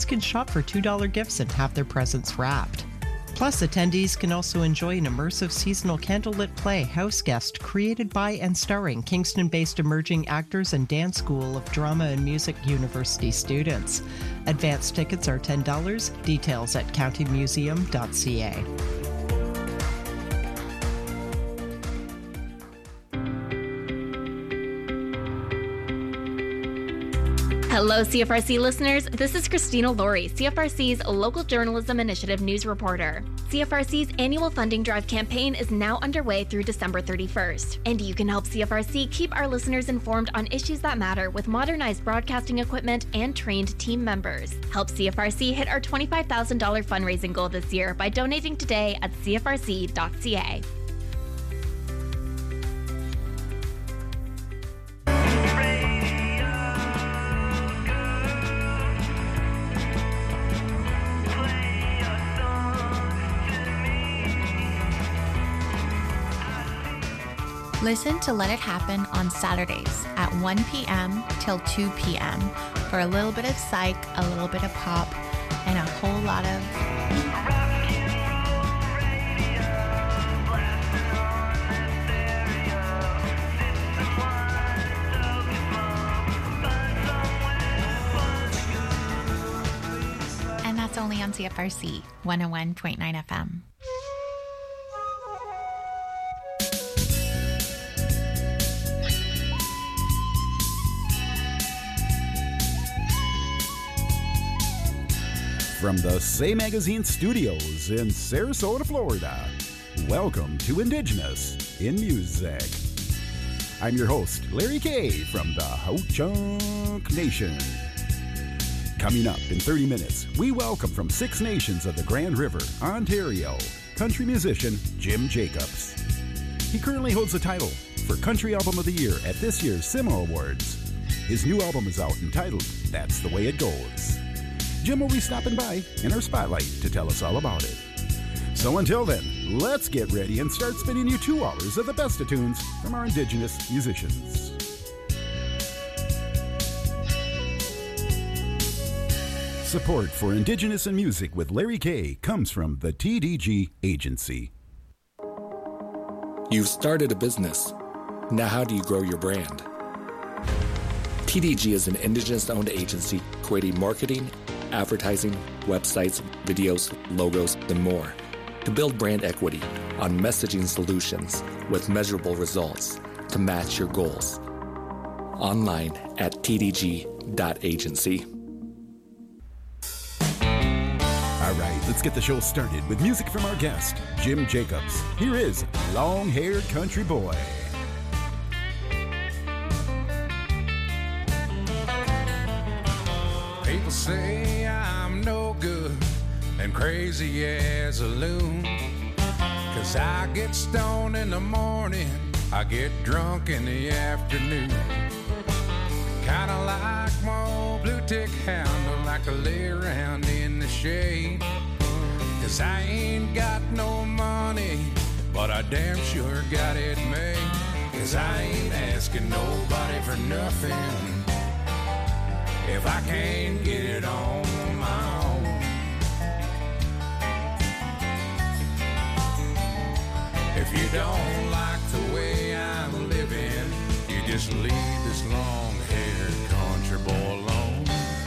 kids can shop for $2 gifts and have their presents wrapped. Plus, attendees can also enjoy an immersive seasonal candlelit play, House Guest, created by and starring Kingston-based emerging actors and Dance School of Drama and Music University students. Advance tickets are $10. Details at countymuseum.ca. Hello, CFRC listeners. This is Christina Laurie, CFRC's Local Journalism Initiative news reporter. CFRC's annual funding drive campaign is now underway through December 31st, and you can help CFRC keep our listeners informed on issues that matter with modernized broadcasting equipment and trained team members. Help CFRC hit our $25,000 fundraising goal this year by donating today at cfrc.ca. Listen to Let It Happen on Saturdays at 1 p.m. till 2 p.m. for a little bit of psych, a little bit of pop, and a whole lot of... And that's only on CFRC 101.9 FM. From the Say Magazine studios in Sarasota, Florida, welcome to Indigenous in Music. I'm your host, Larry Kay from the Ho-Chunk Nation. Coming up in 30 minutes, we welcome from 6 nations of the Grand River, Ontario, country musician Jim Jacobs. He currently holds the title for Country Album of the Year at this year's CIMA Awards. His new album is out entitled That's the Way It Goes. Jim will be stopping by in our spotlight to tell us all about it. So until then, let's get ready and start spinning you 2 hours of the best of tunes from our Indigenous musicians. Support for Indigenous in Music with Larry Kay comes from the TDG Agency. You've started a business. Now how do you grow your brand? TDG is an Indigenous-owned agency creating marketing, advertising, websites, videos, logos, and more to build brand equity on messaging solutions with measurable results to match your goals. Online at tdg.agency. All right, let's get the show started with music from our guest, Jim Jacobs. Here is Long-Haired Country Boy. People say I'm no good and crazy as a loon, 'cause I get stoned in the morning, I get drunk in the afternoon. Kinda like my old blue tick hound, I like to lay around in the shade. 'Cause I ain't got no money, but I damn sure got it made. 'Cause I ain't asking nobody for nothing if I can't get it on my own. If you don't like the way I'm living, you just leave this long-haired country boy alone.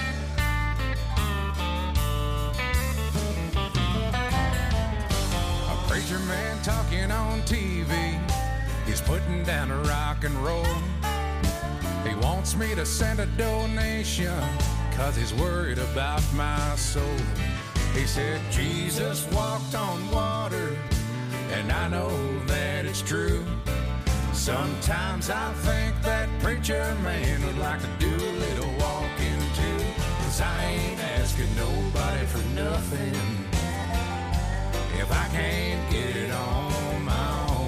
A preacher man talking on TV, he's putting down a rock and roll. He wants me to send a donation, 'cause he's worried about my soul. He said Jesus walked on water, and I know that it's true. Sometimes I think that preacher man would like to do a little walking too. 'Cause I ain't asking nobody for nothing if I can't get it on my own.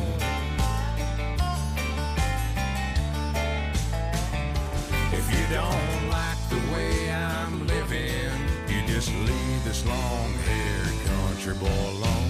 If you don't like the way I'm living, you just leave this long-haired country boy alone.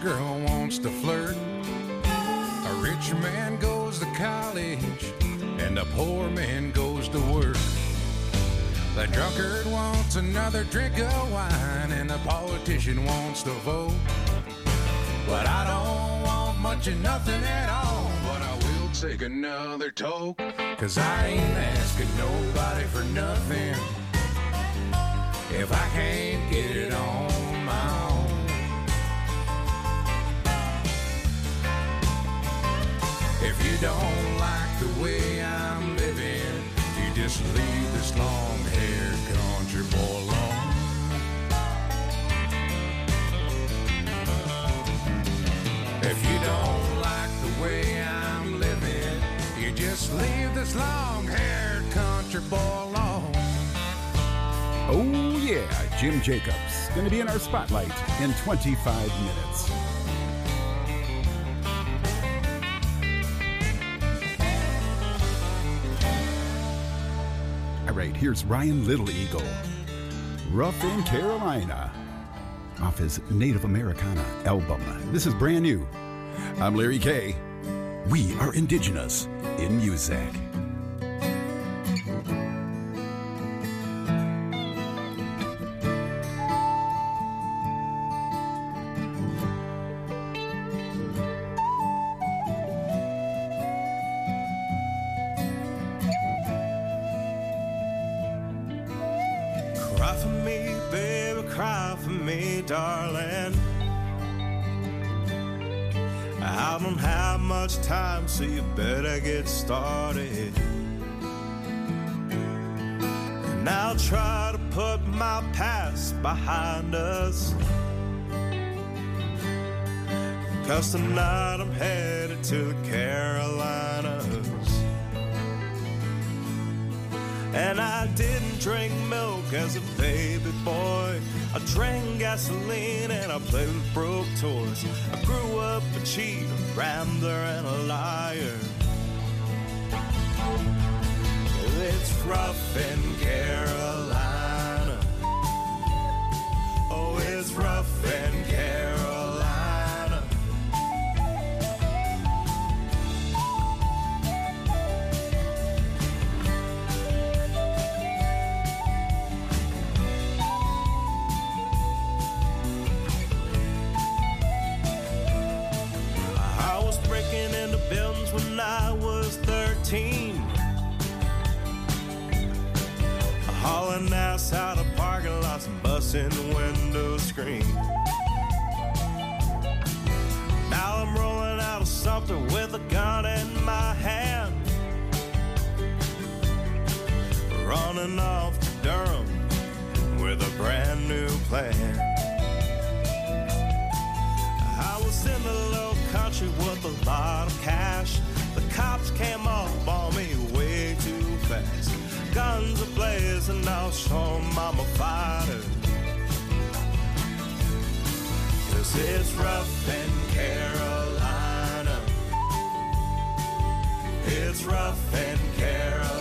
girl wants to flirt. A rich man goes to college, and a poor man goes to work. The drunkard wants another drink of wine, and the politician wants to vote. But I don't want much of nothing at all, but I will take another toke. 'Cause I ain't asking nobody for nothing if I can't get it on my own. If you don't like the way I'm living, you just leave this long-haired country boy alone. If you don't like the way I'm living, you just leave this long-haired country boy alone. Oh yeah, Jim Jacobs, going to be in our spotlight in 25 minutes. All right, here's Ryan Little Eagle, Rough in Carolina, off his Native Americana album. This is brand new. I'm Larry Kay. We are Indigenous in Music. Cry for me, baby, cry for me, darling. I don't have much time, so you better get started. And I'll try to put my past behind us, 'cause tonight I'm headed to the Carolinas. And I didn't drink milk as a baby boy. I drank gasoline and I played with broke toys. I grew up a cheat, a rambler, and a liar. It's rough in Carolina. Oh, it's rough in Carolina. When I was 13, hauling ass out of parking lots and busting the window screen. Now I'm rolling out of something with a gun in my hand, running off to Durham with a brand new plan. I was in the low country with a lot of cash. The cops came up on me way too fast. Guns are blazing, I'll show 'em I'm a fighter. 'Cause it's rough in Carolina. It's rough in Carolina.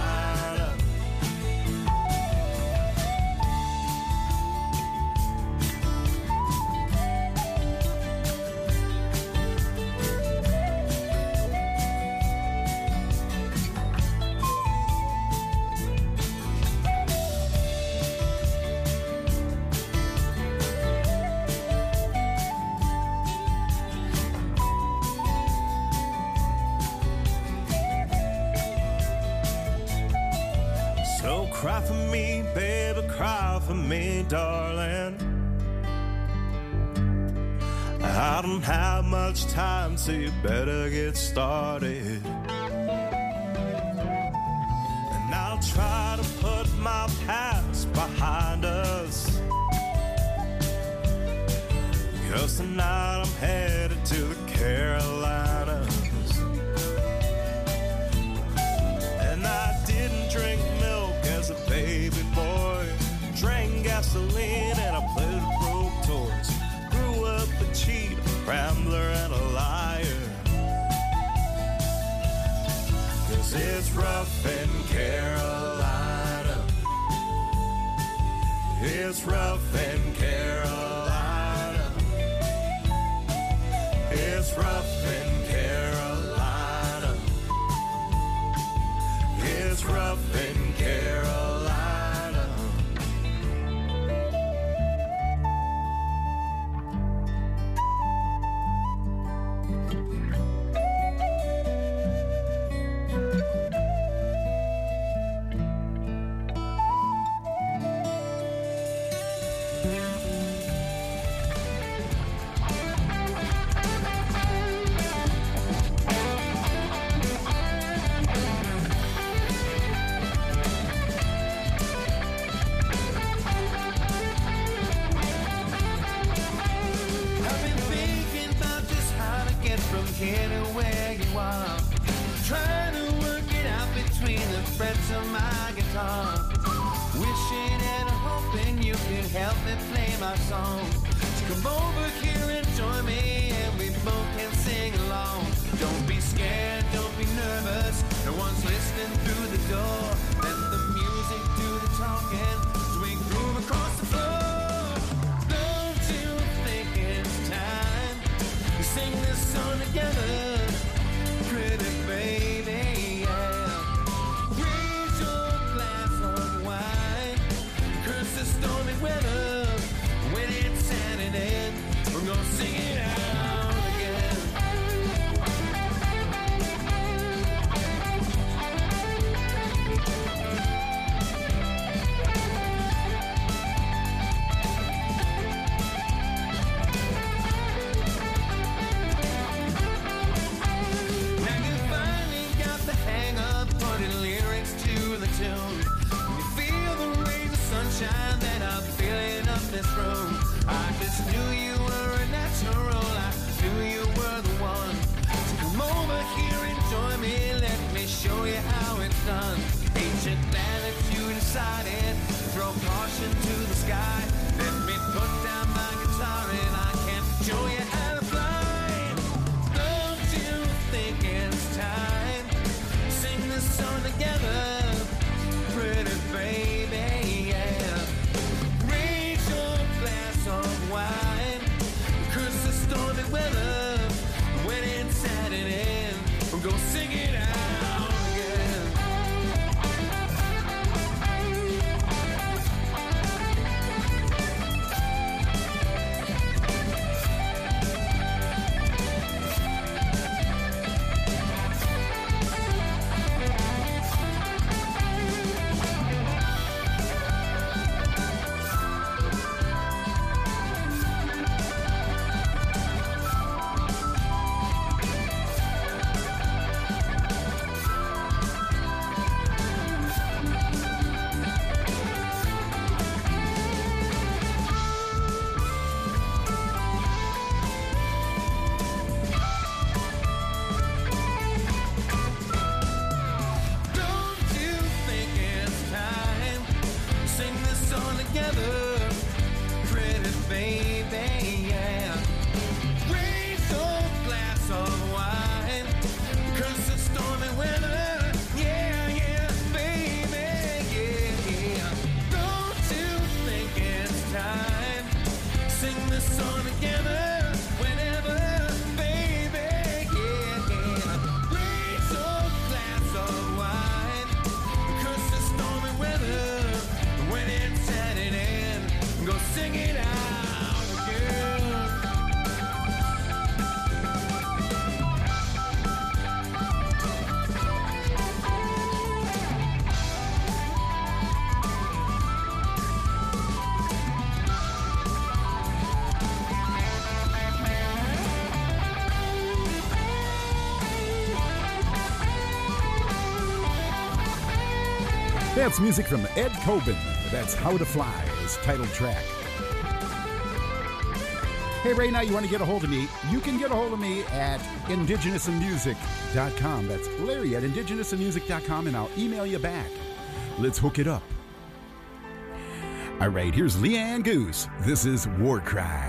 Cry for me, baby, cry for me, darling. I don't have much time, so you better get started. And I'll try to put my past behind us, 'cause tonight I'm headed to the Carolinas. And I didn't drink milk as a baby boy, drank gasoline and I played with broke toys. Grew up a cheat, a rambler, and a liar. 'Cause it's rough in Carolina. It's rough in Carolina. while, trying to work it out between the frets of my guitar, wishing and hoping you could help me play my song. So come over here and join me, and we both can sing along. Don't be scared, don't be nervous, no one's listening through the door. Let the music do the talking, so we groove across the floor. Don't you think it's time to sing this song together? Pretty baby, yeah. Raise your glass of wine, curse the stormy weather. When it's Saturday, we're gonna sing it out again. Now you finally got the hang of putting lyrics to the tune. When you feel the rays of sunshine that are filling up this room, I just knew you were a natural, I knew you were the one. So come over here and join me, let me show you how it's done. Ain't you glad that you decided to throw caution to the sky? Let me put down my guitar and I can show you how to fly. Don't you think it's time to sing this song together? Pretty baby, yeah. Raise your glass of wine, curse the stormy weather. When it's Saturday, we'll go sing it out again. That's music from Ed Coben. That's How to Fly, his title track. Hey, right now you want to get a hold of me, you can get a hold of me at indigenousinmusic.com. That's Larry at indigenousinmusic.com, and I'll email you back. Let's hook it up. All right, here's Leanne Goose. This is War Cry.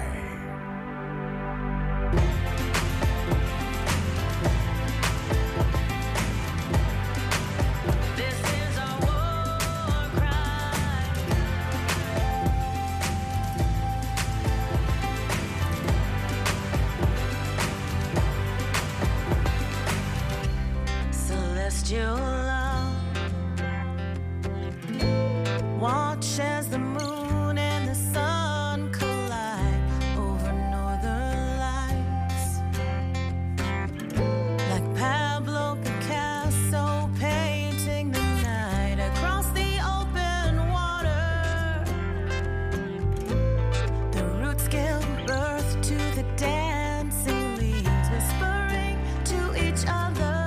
Watch as the moon and the sun collide over northern lights. Like Pablo Picasso painting the night across the open water. The roots give birth to the dancing leaves, whispering to each other.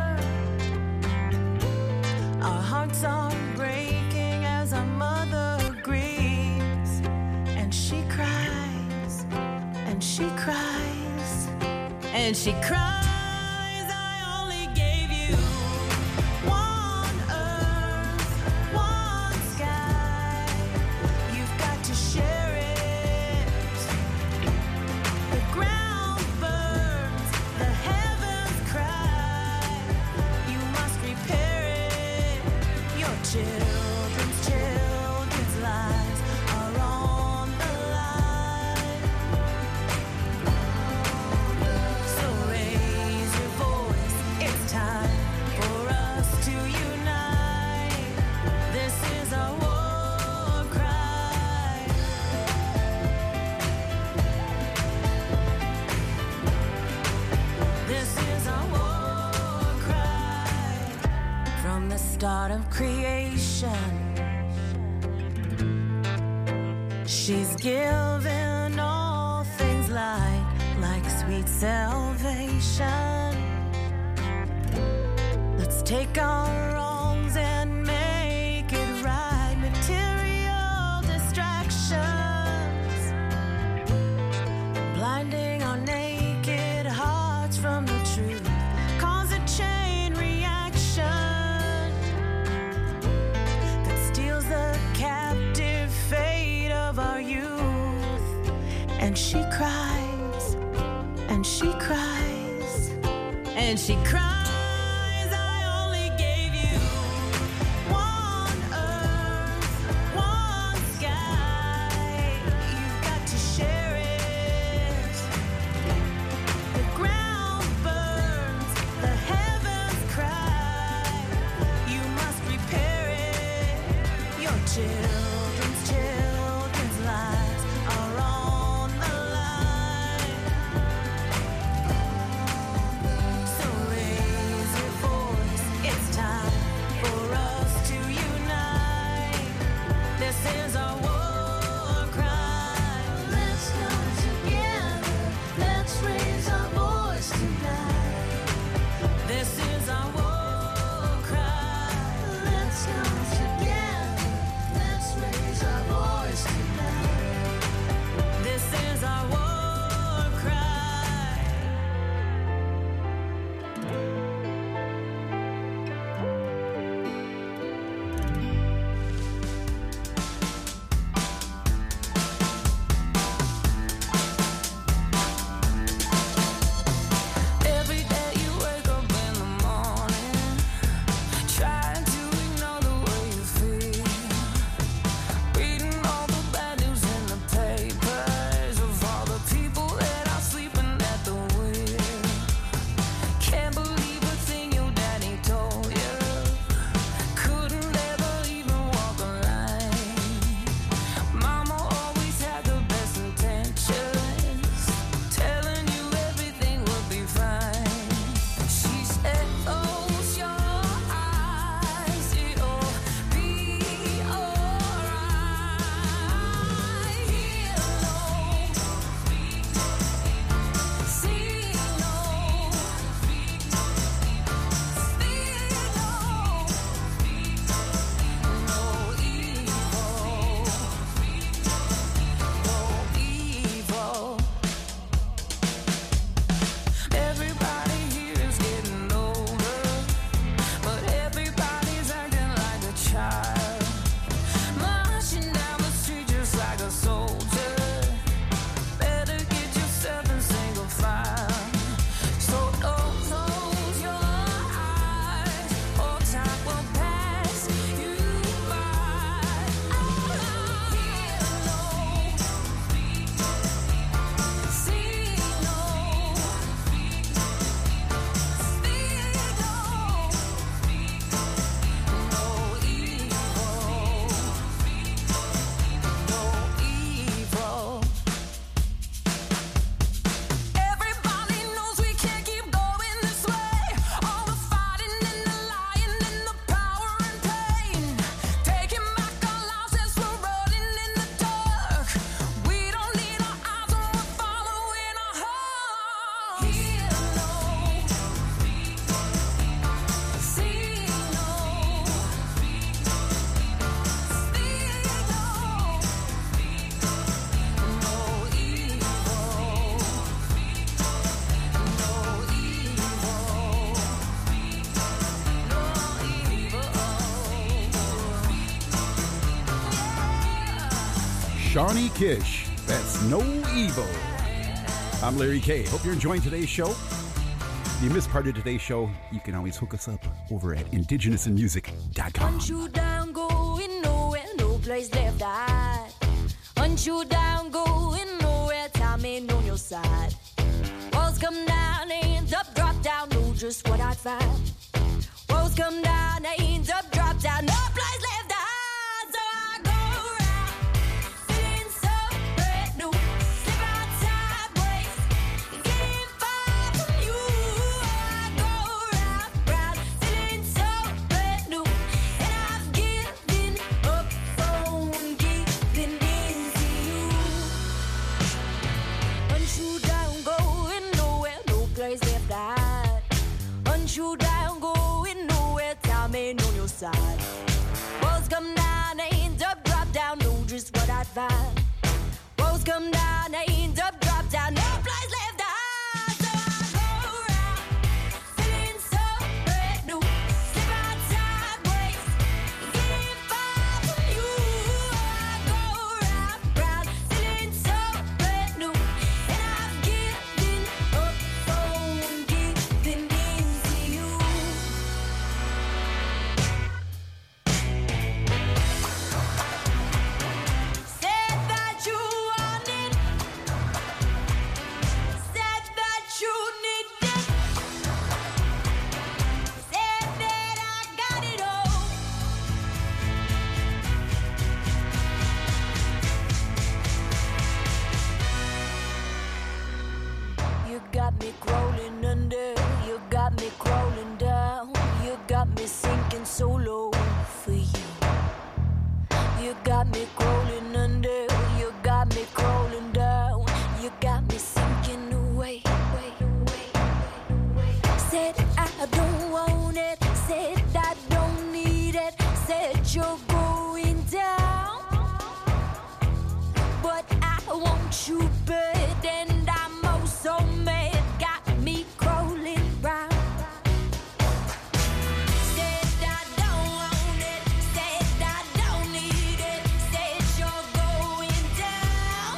Our hearts are breaking as our mother grieves, and she cries, and she cries, and she cries. I is our war cry. From the start of creation, she's given all things like sweet salvation. Let's take our wrongs and make it right. Material distractions, blinding our naked hearts from the truth, cause a chain reaction that steals the captive fate of our youth. And she cries, and she cries, and she cries. Children's lives are on the line. So raise your voice, it's time for us to unite. This is our war cry. Let's come together, let's raise our voice tonight. This is our war cry. Let's come together, let's raise our voice tonight. This is our war cry. Every day you wake up in the morning, trying to ignore the way you feel. Reading all the bad news in the papers of all the people that are sleeping at the wheel. Can't believe a thing your daddy told you. Couldn't ever even walk a line. Mama always had the best intentions, telling you everything would be fine. She said, close your eyes, it'll be alright. Hear low, see low, speak low, no evil. Everybody here is getting older, but everybody's acting like a child, marching down the street just like a soldier. Better get yourself in single file. So don't close your eyes, or time will pass you by. Hear low, see low, speak low, no evil. Everybody knows we can't keep going this way. All the fighting and the lying and the power and pain, taking back our lives as we're running in the dark. We don't need our eyes, we're following our heart. Hear low, see low, speak low, no evil. Shawnee Kish, that's No Evil. I'm Larry K. Hope you're enjoying today's show. If you missed part of today's show, you can always hook us up over at indigenousinmusic.com. Hunt you down, going nowhere, no place left to hide. Hunt you down, going nowhere, time ain't on your side. Walls come down, hands up, drop down, know just what I find. Walls come down, hands up, drop down, no place left to hide. So I go around, feeling so brand new, slip out sideways, getting far from you. hunt you down, going nowhere, time ain't on your side. Walls come down, ain't up, drop down, know just what I'd find. Walls come down, ain't up, drop down, no place left to hide. So I go around, feeling so brand new, step out sideways, getting far from you. I go round, feeling so brand new, and I've given up on giving in to you. Said that you wanted, said that you needed, said that I got it all. You got me crawling under, you got me crawling down, you got me sinking so low for you. You got me crawling under, you got me crawling down, you got me sinking away. Said I don't want it, said I don't need it, said you're going down. But I want you bad and I'm oh so mad, got me crawling round. Said I don't want it, said I don't need it, said you're going down.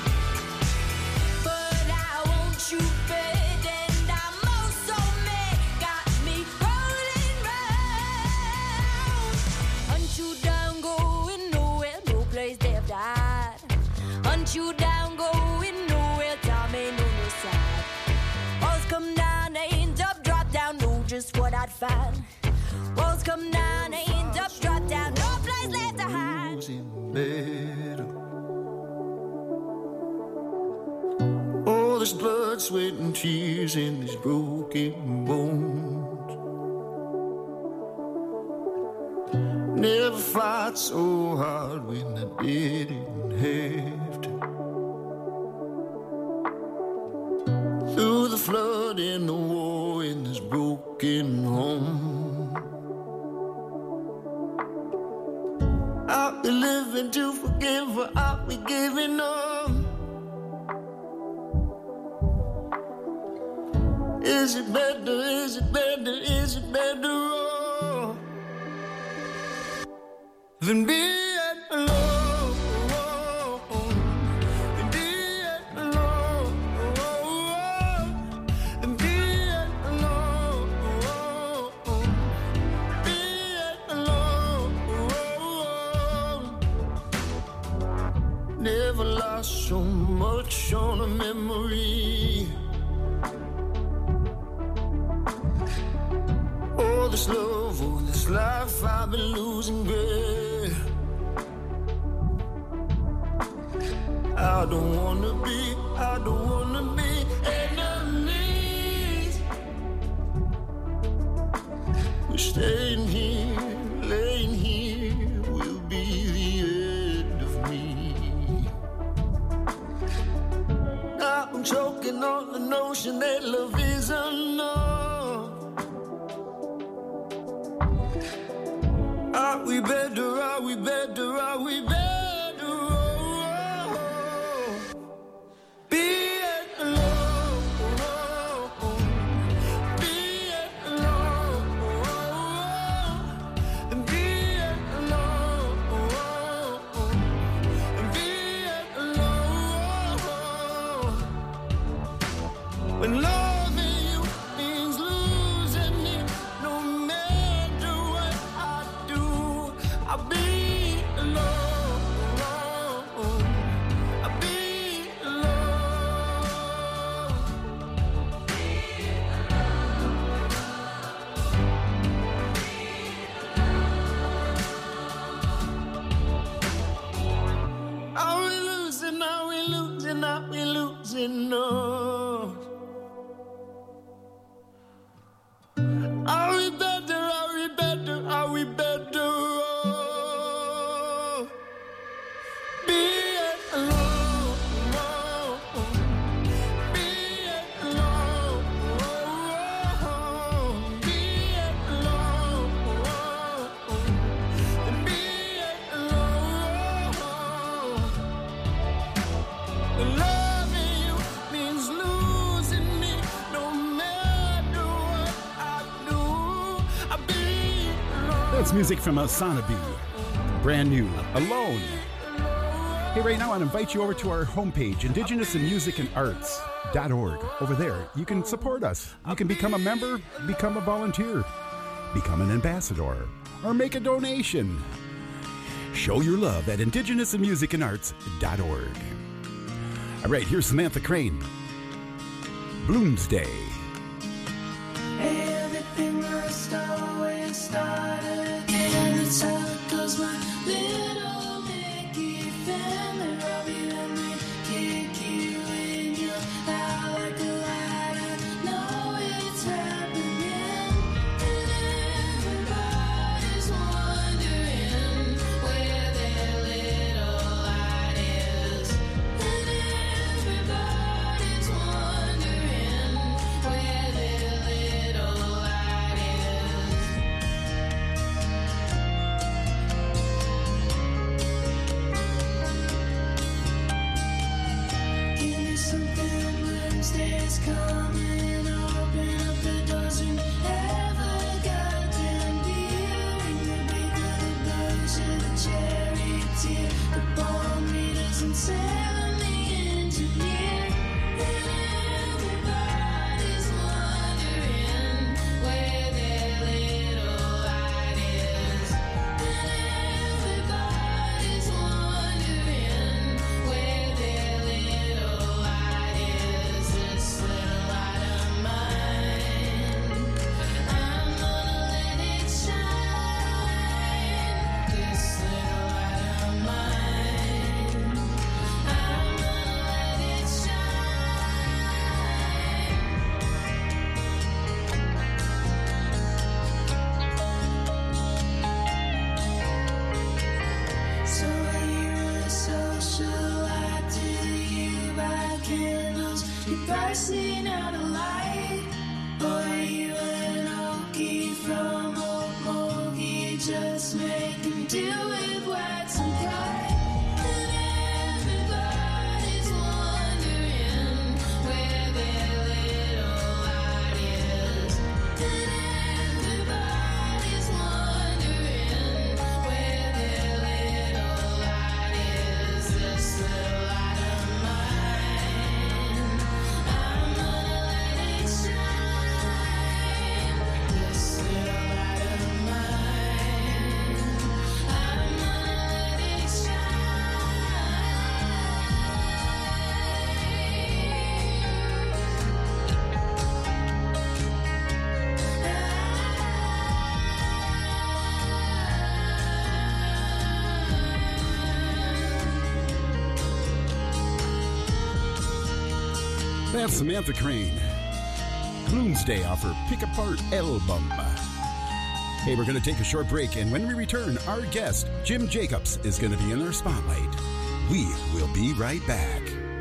But I want you bad and I'm oh so mad, got me crawling round. Hunt you down, going nowhere, no place left to hide. Hunt you down, going nowhere, time ain't on your side. Walls come down, ain't up, drop down, know just what I'd find. Walls come down, ain't up, drop down, no place left to hide. Losing better. All this blood, sweat, and tears in these broken bones. Never fought so hard when I didn't have to. Through the flood and the war in this broken home, I'll be living to forgive, or I'll be giving up. Is it better, is it better, is it better off than being alone? Than being alone. Than being alone. Being alone. Never lost so much on a memory. All this love, all this life, I've been losing grip. I don't wanna be enemies. We're staying here, laying here, will be the end of me. I'm choking on the notion that love is enough. Are we better, are we better, are we better? Being alone, being alone, being alone, being alone. When loving you That's music from Asanabi. Brand new, Alone. Hey, right now I want to invite you over to our homepage, indigenousinmusicandarts.org. Over there, you can support us. You can become a member, become a volunteer, become an ambassador, or make a donation. Show your love at indigenousinmusicandarts.org. All right, here's Samantha Crane. Bloomsday. Everything must always start again. It's how it goes, my little Mickey family. Robbie, let me kick you in your eye like a light. I know it's happening, and everybody's wondering where their little light is. And everybody's wondering where their little light is. Give me something, Wednesday's coming. Open up the doors and have a goddamn beer. Ring the beat of the birds to the charioteer, the bomb readers and Sam the engineer. And everybody's wondering where their little light is. And everybody's wondering where their little light is. This little light of mine, I'm gonna let it shine. This little light of mine, I'm gonna let it shine. So you're a socialite till you buy candles, you're bursting out of light. Or you an Okie from Okmulgee, just making do with wax and kite. And everybody's wondering where their little light is. And everybody's wondering where their little light is. This little light of mine, I'm gonna let it shine. This little light of mine, I'm gonna let it That's Samantha Crane. Bloomsday off her Pick Apart album. Hey, we're going to take a short break, and when we return, our guest, Jim Jacobs, is going to be in our spotlight. We will be right back.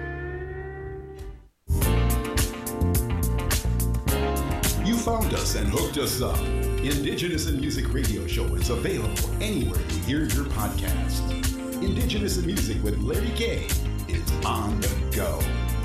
You found us and hooked us up. Indigenous in Music radio show is available anywhere you hear your podcast. Indigenous in Music with Larry Kay is on the go.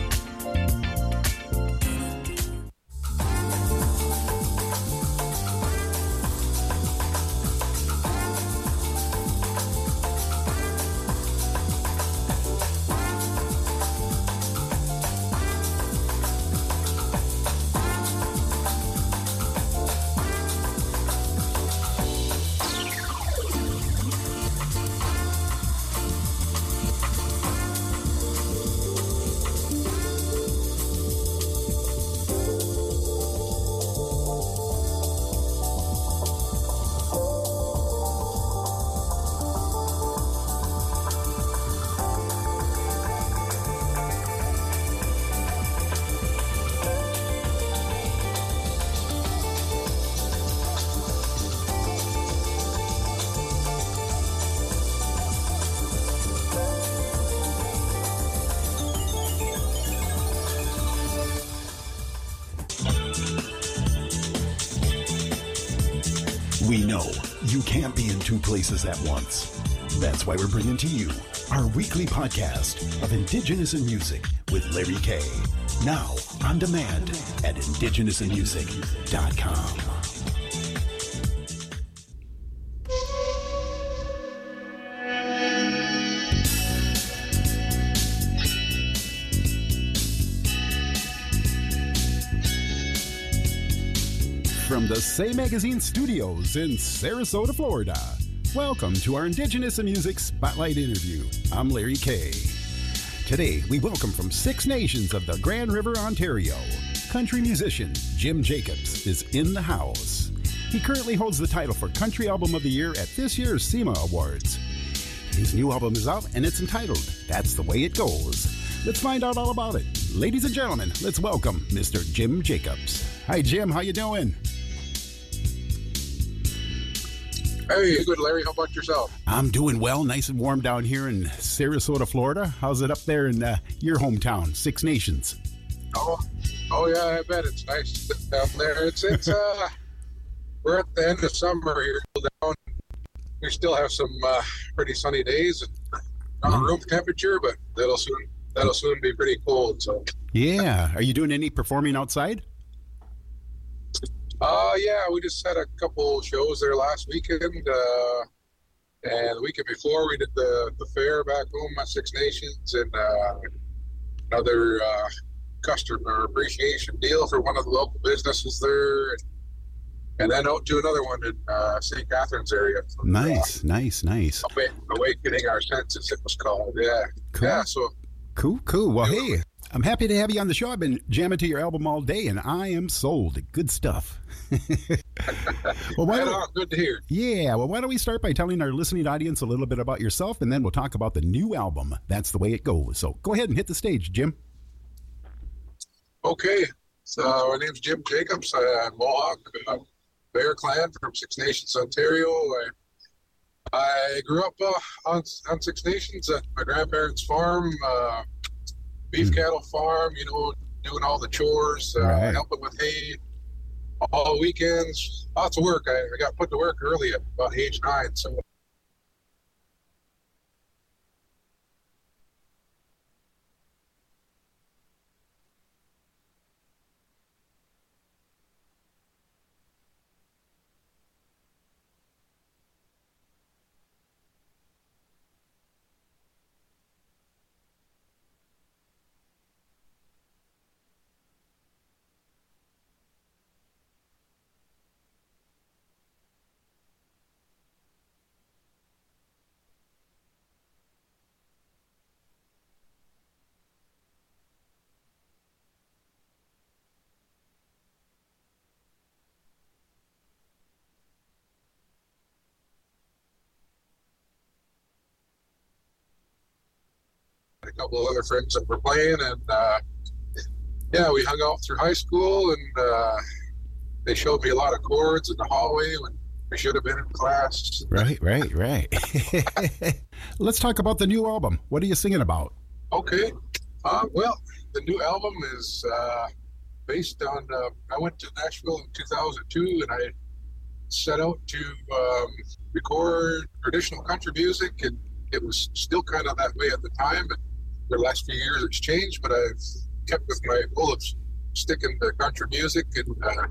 We know you can't be in two places at once. That's why we're bringing to you our weekly podcast of Indigenous in Music with Larry Kay. Now on demand at indigenousinmusic.com. Say Magazine Studios in Sarasota, Florida. Welcome to our Indigenous and Music Spotlight interview. I'm Larry Kay. Today, we welcome from Six Nations of the Grand River, Ontario. Country musician Jim Jacobs is in the house. He currently holds the title for Country Album of the Year at this year's SEMA Awards. His new album is out and it's entitled That's the Way It Goes. Let's find out all about it. Ladies and gentlemen, let's welcome Mr. Jim Jacobs. Hi, Jim. How you doing? Hey, good, Larry. How about yourself? I'm doing well. Nice and warm down here in Sarasota, Florida. How's it up there in your hometown, Six Nations? Oh yeah, I bet it's nice down there. It's we're at the end of summer here down. We still have some pretty sunny days. Not room temperature, but that'll soon be pretty cold. So yeah, are you doing any performing outside? Yeah, we just had a couple shows there last weekend, and the weekend before we did the fair back home at Six Nations, and another customer appreciation deal for one of the local businesses there, and then out to another one in St. Catharines area. For, nice. Awakening Our Senses, it was called. Yeah, cool. Yeah. So cool. Well, hey, I'm happy to have you on the show. I've been jamming to your album all day, and I am sold. Good stuff. Well, good to hear. Yeah, well, why don't we start by telling our listening audience a little bit about yourself, and then we'll talk about the new album, That's the Way It Goes. So go ahead and hit the stage, Jim. Okay, so my name's Jim Jacobs. I'm Mohawk, Bear Clan from Six Nations, Ontario. I grew up on Six Nations at my grandparents' farm, beef cattle farm, doing all the chores, right. helping with hay all weekends. Lots of work. I got put to work early at about age 9, so a couple of other friends that were playing, and we hung out through high school, and they showed me a lot of chords in the hallway when we should have been in class. Right. Let's talk about the new album. What are you singing about? Okay. Well, the new album is based on, I went to Nashville in 2002, and I set out to record traditional country music, and it was still kind of that way at the time. But the last few years it's changed, but I've kept with my goal of sticking to country music and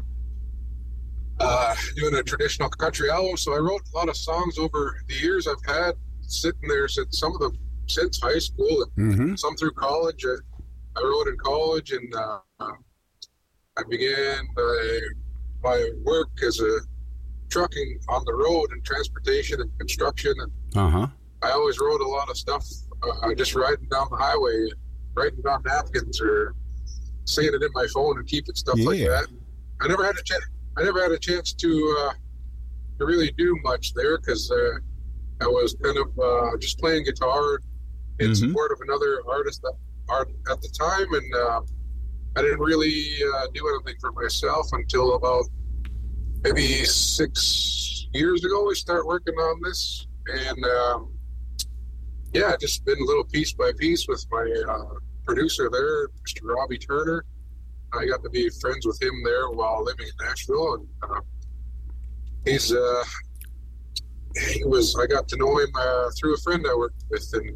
doing a traditional country album. So I wrote a lot of songs over the years I've had sitting there, some of them since high school, and some through college. I wrote in college, and I began my work as a trucking on the road and transportation and construction, and I always wrote a lot of stuff just riding down the highway, writing down napkins or saying it in my phone and keeping stuff like that. I never had a chance to really do much there, because I was kind of just playing guitar in support of another artist at the time, and I didn't really do anything for myself until about maybe 6 years ago. We started working on this, and just been a little piece by piece with my producer there, Mr. Robbie Turner. I got to be friends with him there while living in Nashville, and I got to know him through a friend I worked with, and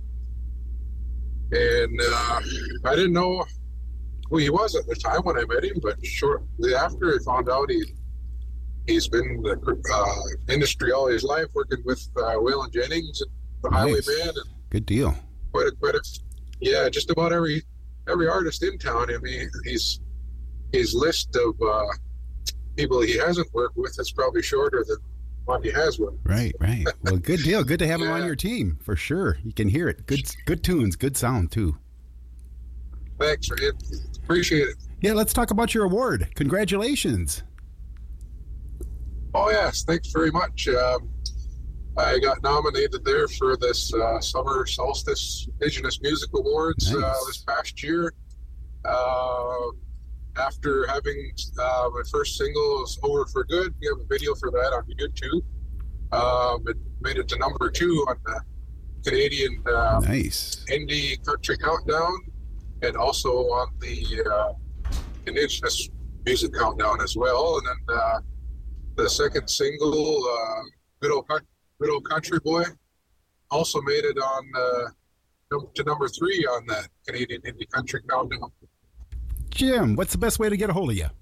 I didn't know who he was at the time when I met him, but shortly after I found out he's been in the industry all his life, working with Waylon Jennings and the Highwayman. And good deal. Just about every artist in town. I mean, his list of people he hasn't worked with, it's probably shorter than one he has worked. Right. Well, good deal. Good to have him on your team, for sure. You can hear it. Good tunes, good sound, too. Thanks, Ray. Appreciate it. Yeah, let's talk about your award. Congratulations. Oh, yes. Thanks very much. I got nominated there for this Summer Solstice Indigenous Music Awards this past year. After having my first single is Over for Good, we have a video for that on YouTube. It made it to number 2 on the Canadian Indie Country Countdown, and also on the Indigenous Music Countdown as well. And then the second single, Good Old Country Boy, also made it on to number 3 on that Canadian Indie Country Countdown. Jim, what's the best way to get a hold of you?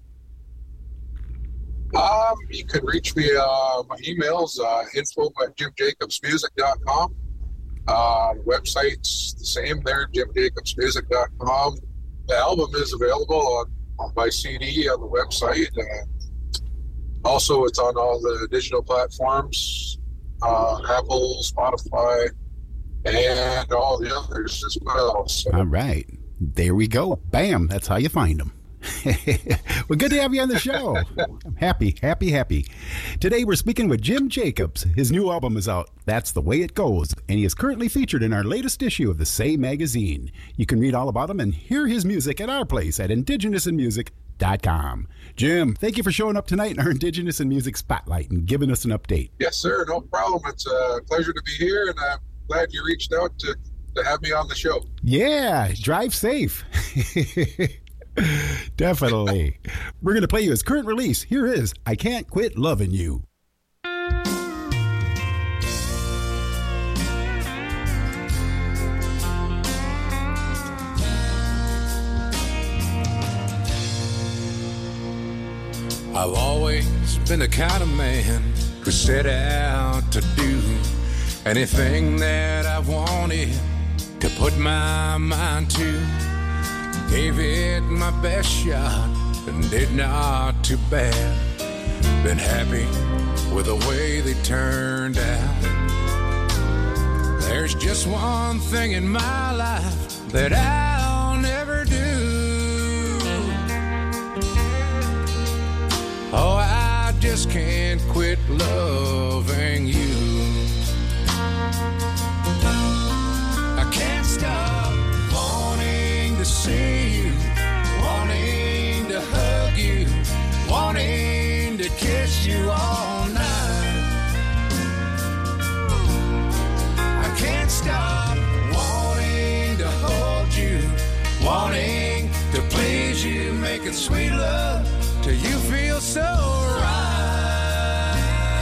You can reach me, my email's info@jimjacobsmusic.com. Website's the same there, jimjacobsmusic.com. The album is available on my CD on the website. Also, it's on all the digital platforms, Apple, Spotify, and all the others as well. So. All right. There we go. Bam. That's how you find them. Well, good to have you on the show. I'm happy. Today we're speaking with Jim Jacobs. His new album is out, That's the Way It Goes, and he is currently featured in our latest issue of the Say magazine. You can read all about him and hear his music at our place at indigenousinmusic.com. Jim, thank you for showing up tonight in our Indigenous in Music Spotlight and giving us an update. Yes, sir. No problem. It's a pleasure to be here, and I'm glad you reached out to have me on the show. Yeah, drive safe. Definitely. We're going to play you his current release. Here is I Can't Quit Loving You. I've always been the kind of man who set out to do anything that I wanted to put my mind to. Gave it my best shot and did not too bad. Been happy with the way they turned out. There's just one thing in my life that I'll never do. Oh, I just can't quit loving you. I can't stop wanting to see you, wanting to hug you, wanting to kiss you all night. I can't stop wanting to hold you, wanting to please you, making sweet love till you feel so right.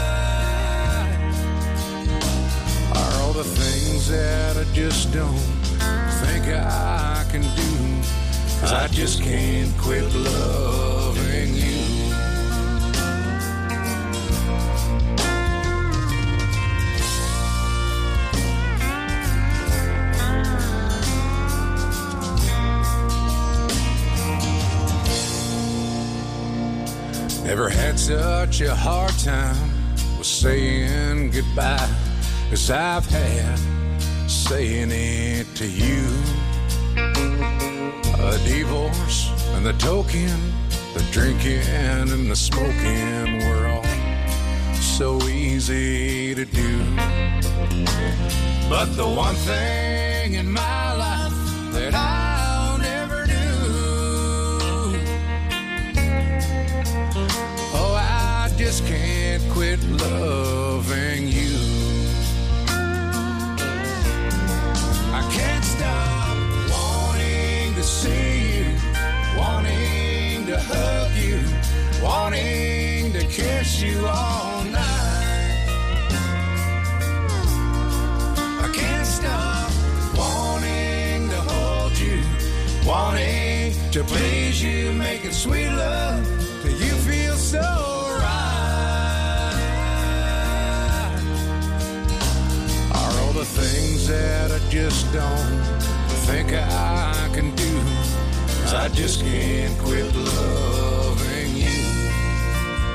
Are all the things that I just don't think I can do, 'cause I just can't quit loving you. Never had such a hard time with saying goodbye as I've had saying it to you. A divorce and the token, the drinking and the smoking were all so easy to do. But the one thing in my life that I'll never do, oh, I just can't quit loving you. I can't stop wanting to see you, wanting to hug you, wanting to kiss you all night. I can't stop wanting to hold you, wanting to please you, making sweet love till you feel so right. Are all the things that I just don't think I can do, 'cause I just can't quit loving you.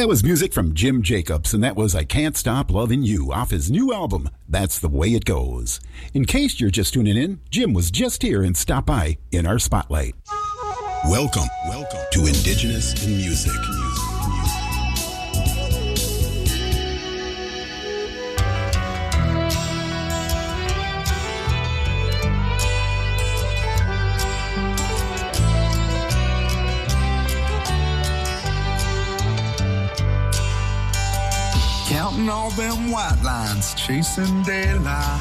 That was music from Jim Jacobs, and that was I Can't Stop Loving You off his new album, That's the Way It Goes. In case you're just tuning in, Jim was just here and stopped by in our spotlight. Welcome to Indigenous in Music. Counting all them white lines, chasing daylight.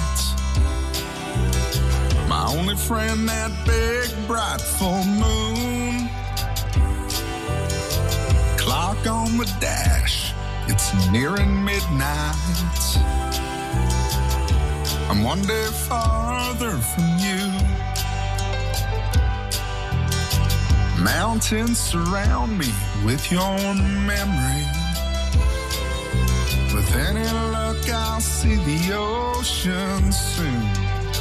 My only friend, that big bright full moon. Clock on the dash, it's nearing midnight. I'm one day farther from you. Mountains surround me with your memory. With any luck, I'll see the ocean soon.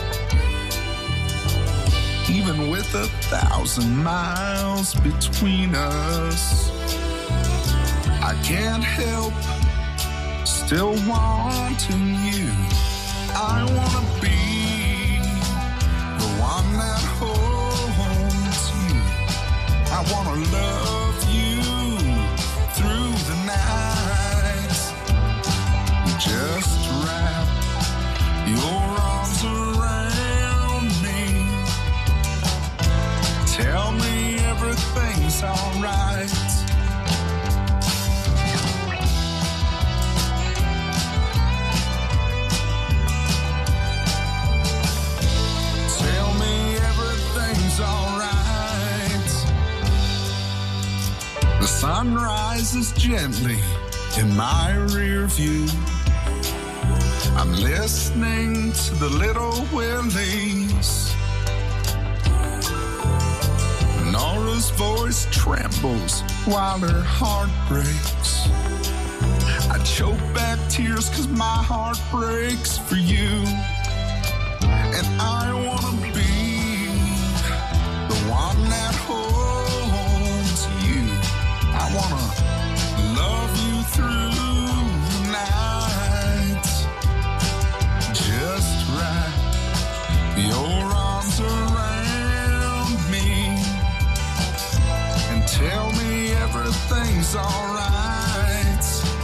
Even with 1,000 miles between us, I can't help still wanting you. I wanna be the one that holds you. I wanna love you through the night. Just wrap your arms around me. Tell me everything's alright. Tell me everything's alright. The sun rises gently in my rear view. I'm listening to the little willies. Nora's voice trembles while her heart breaks. I choke back tears 'cause my heart breaks for you. And I wanna be the one that holds you. I wanna love you through the night. Just wrap your arms around me and tell me everything's alright.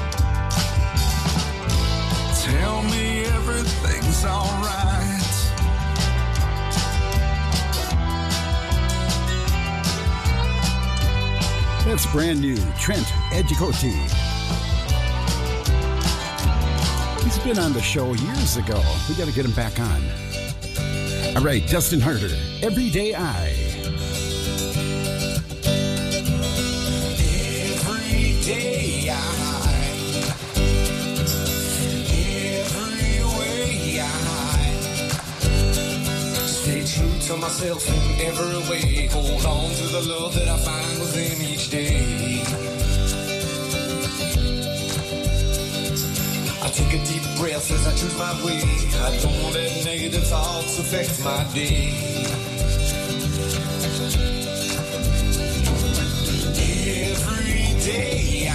Tell me everything's alright. That's brand new, Trent Edgecote. He's been on the show years ago. We got to get him back on. All right, Dustin Harder, Everyday I. Everyday I, every way I stay true to myself in every way. Hold on to the love that I find within each day. I take a deep breath as I choose my way. I don't let negative thoughts affect my day. Every day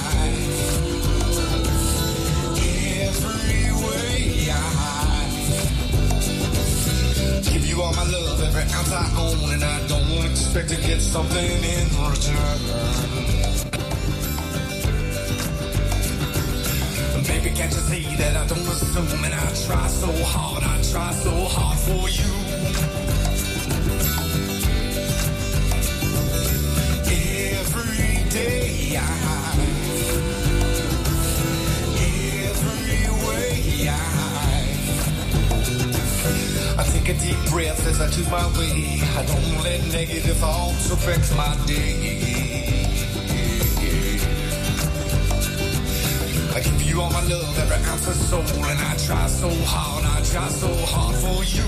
every way I give you all my love, every ounce I own, and I don't expect to get something in return. Baby, can't you see that I don't assume, and I try so hard for you. Every day every way I take a deep breath as I choose my way. I don't let negative thoughts affect my day. I give you all my love, every ounce of soul, and I try so hard for you.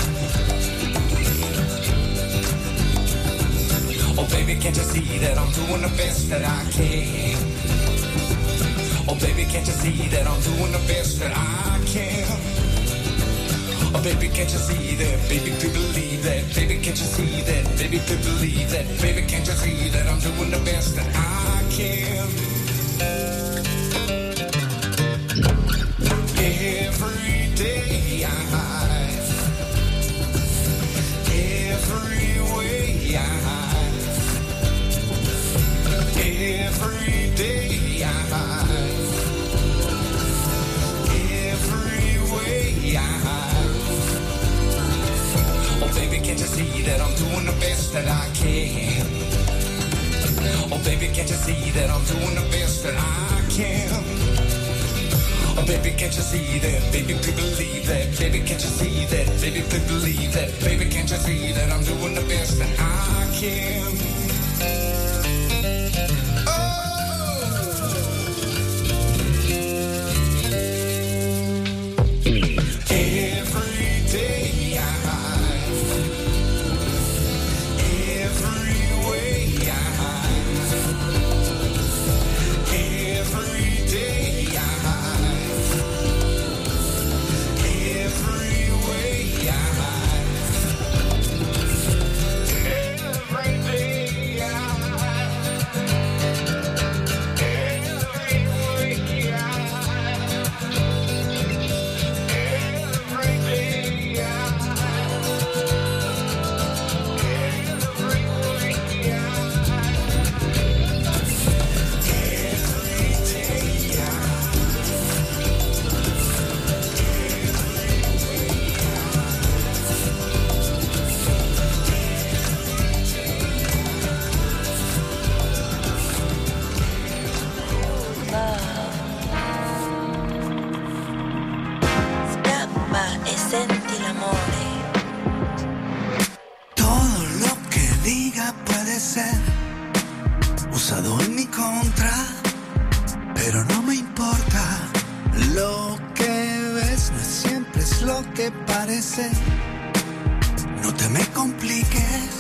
Oh baby, can't you see that I'm doing the best that I can? Oh baby, can't you see that I'm doing the best that I can? Oh baby, can't you see that? Baby, could believe that. Baby, can't you see that? Baby, could believe that. Baby, can't you see that I'm doing the best that I can? Can't you see that I'm doing the best that I can? Oh, baby, can't you see that I'm doing the best that I can? Oh, baby, can't you see that? Baby, please believe that. Baby, can't you see that? Baby, please believe that. Baby, can't you see that I'm doing the best that I can? Usado en mi contra, pero no me importa. Lo que ves no siempre es lo que parece. No te me compliques.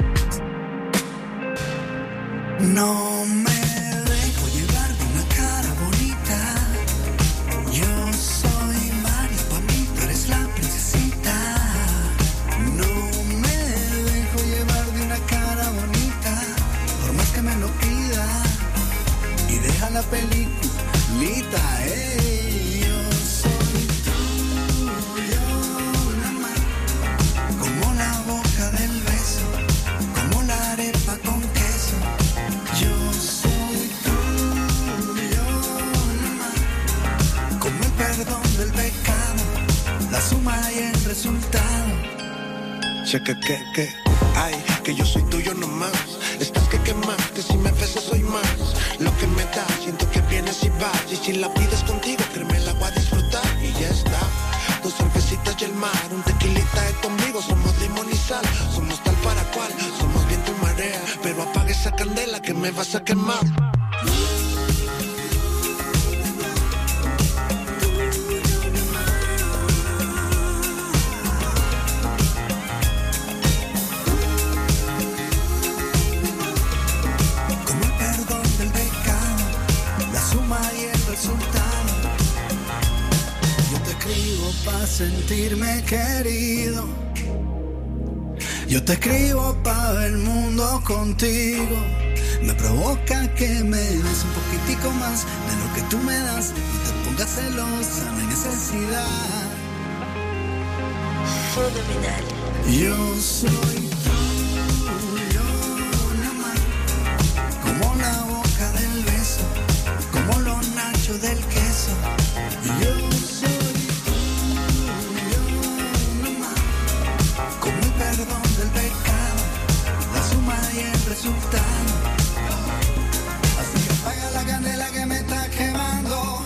No me dejo llevar de una cara bonita. Yo soy Mario, pa' mí tú eres la princesita. No me dejo llevar de una cara bonita, por más que me lo pida. Y deja la peliculita, yo soy tuyo, nada más. Como la boca del beso, como la arepa con queso. Yo soy tuyo, nada más. Como el perdón del pecado, la suma y el resultado. Cheque que, ay, que yo soy tuyo nomás. Estás que quemas, que si me besas soy más. Lo que me da, siento que vienes y vas. Y si la pides contigo, créeme, la voy a disfrutar. Y ya está, 2 cervecitas y el mar. Un tequilita de tu amigo, somos limón y sal. Somos tal para cual, somos viento y marea. Pero apaga esa candela que me vas a quemar. Pa' sentirme querido, yo te escribo pa' ver el mundo contigo. Me provoca que me des un poquitico más de lo que tú me das. No te pongas celosa, no hay necesidad. Fenomenal. Yo soy tuyo, nada más. Como la boca del beso, como los nachos del queso. Yo soy perdón del pecado, la suma y el resultado. Así que apaga la candela que me está quemando.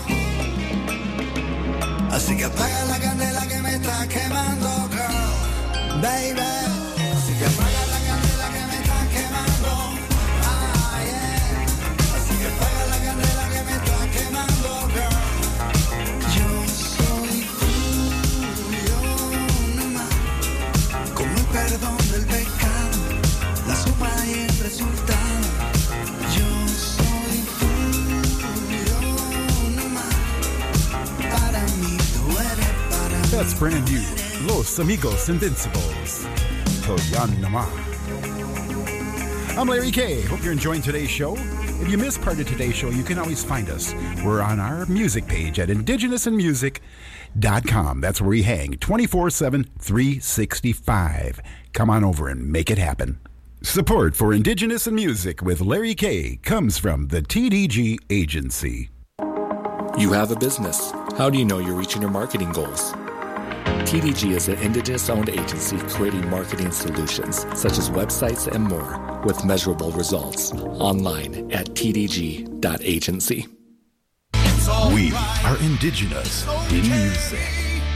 Así que apaga la candela que me está quemando, girl, baby. Así que apaga la candela que me está quemando. Ah, yeah. Así que apaga la candela que me está quemando, girl. Yo soy tuyo, nomás. Como el perdón del pecado, la suma y el resultado. Yo soy tuyo, nomás. Para mí tú eres para mí. That's brand new. Los Amigos Invincibles. Toyan Nama. I'm Larry K. Hope you're enjoying today's show. If you missed part of today's show, you can always find us. We're on our music page at indigenousinmusic.com. That's where we hang 24/7, 365. Come on over and make it happen. Support for Indigenous in Music with Larry K comes from the TDG Agency. You have a business. How do you know you're reaching your marketing goals? TDG is an Indigenous-owned agency creating marketing solutions such as websites and more with measurable results. Online at tdg.agency. We are Indigenous in music.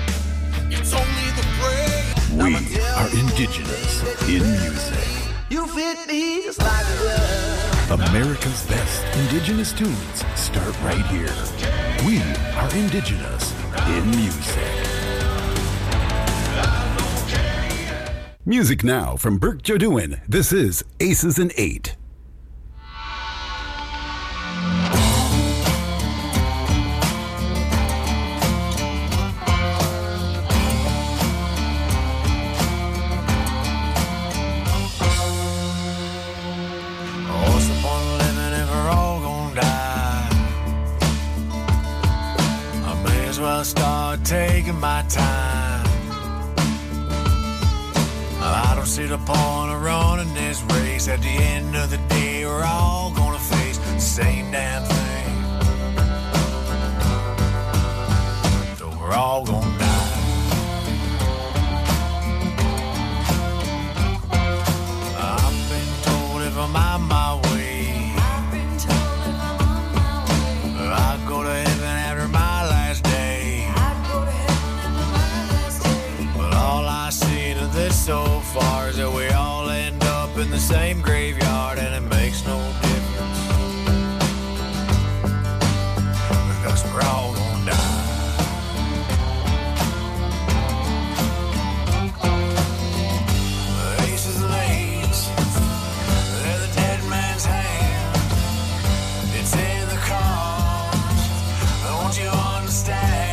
We are Indigenous in music. You fit me just like a glove. America's best Indigenous tunes start right here. We are Indigenous in music. Music now from Burke Jodoin. This is Aces and Eight. What's the point of living if we're all gonna die? I may as well start taking my time. I don't see the point of running this race. At the end of the day, we're all gonna face the same damn thing. So we're all gonna die. I've been told if I'm on my way, I'd go to heaven after my last day. But all I see to this so far is that we all end up in the same graveyard, and it makes no difference because we're all gonna die. The aces and eights, they're the dead man's hand. It's in the cards, don't you understand?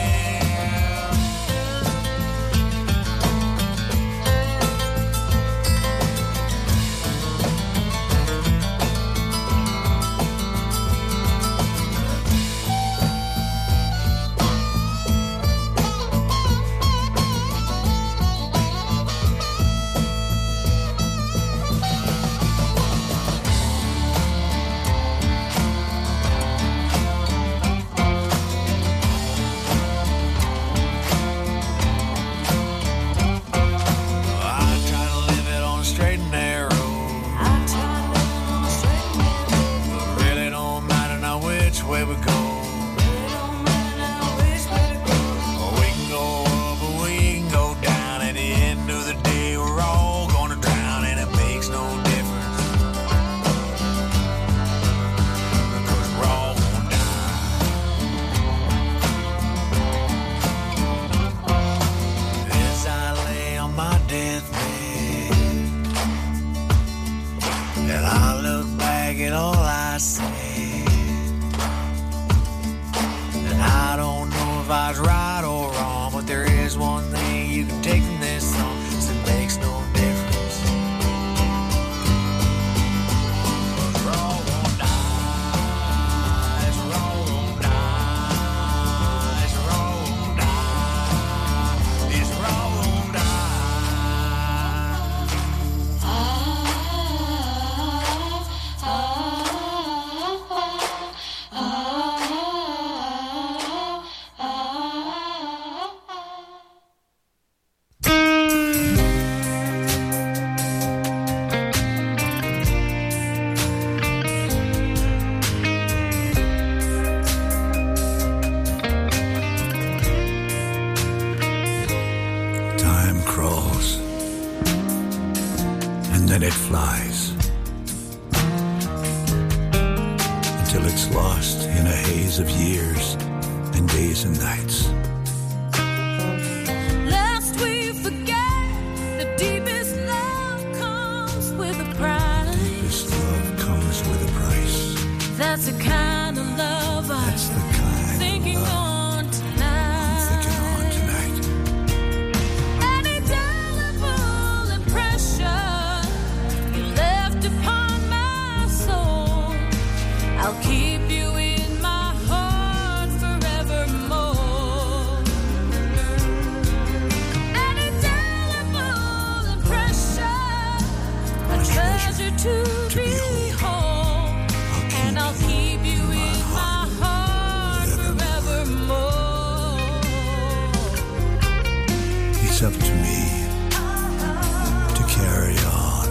then it flies until it's lost in a haze of years and days and nights. Lest we forget the deepest love comes with a price. Deepest love comes with a price. That's the kind of love That's the kind thinking of love on tonight. I'm thinking on tonight. Any indelible impression you left upon my soul, It's up to me to carry on,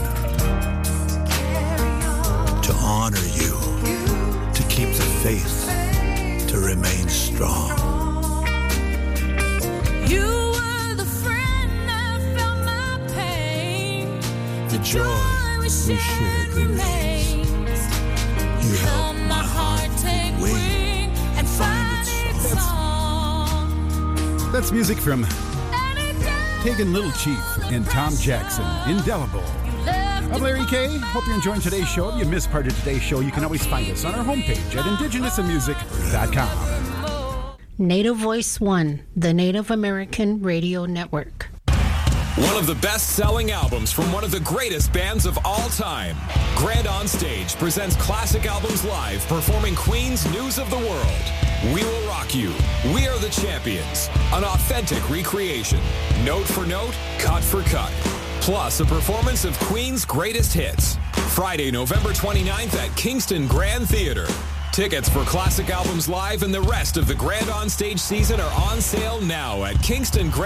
to honor you, to keep the faith, to remain strong. You were the friend that felt my pain. The joy we shared remains. You helped my heart take wing and find its song. That's music from Pagan Little Chief and Tom Jackson, Indelible. I'm Larry K. Hope you're enjoying today's show. If you missed part of today's show, you can always find us on our homepage at indigenousinmusic.com. Native Voice One, the Native American Radio Network. One of the best-selling albums from one of the greatest bands of all time. Grand On Stage presents Classic Albums Live, performing Queen's News of the World. We Will Rock You. We Are the Champions. An authentic recreation. Note for note, cut for cut. Plus a performance of Queen's greatest hits. Friday, November 29th at Kingston Grand Theater. Tickets for Classic Albums Live and the rest of the Grand On Stage season are on sale now at Kingston Grand